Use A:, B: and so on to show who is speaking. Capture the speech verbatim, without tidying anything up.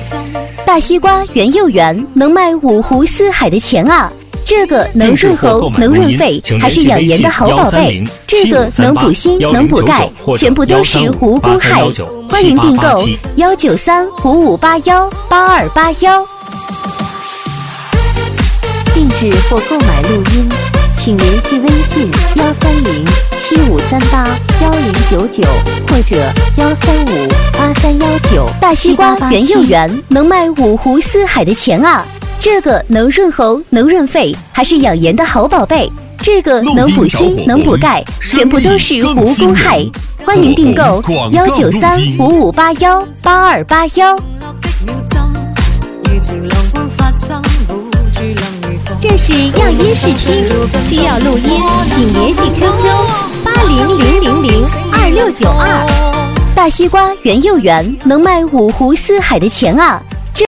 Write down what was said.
A: 大西瓜圆又圆，能卖五湖四海的钱啊！这个能润喉能润肺，还是养颜的好宝贝。这个能补锌能补钙，全部都是无公害。欢迎订购幺九三五五八幺八二八幺。
B: 定制或购买录音，请联系微信幺三零七五三八幺零九九或者幺三五八三幺九。
A: 大西瓜圆又圆，能卖五湖四海的钱啊！这个能润喉能润肺，还是养颜的好宝贝。这个能补锌能补钙，全部都是无公害。欢迎订购幺九三五五八幺八二八幺。
B: 这是样音试听，需要录音，请联系 Q Q 八零零零零二六九二。
A: 大西瓜圆又圆，能卖五湖四海的钱啊！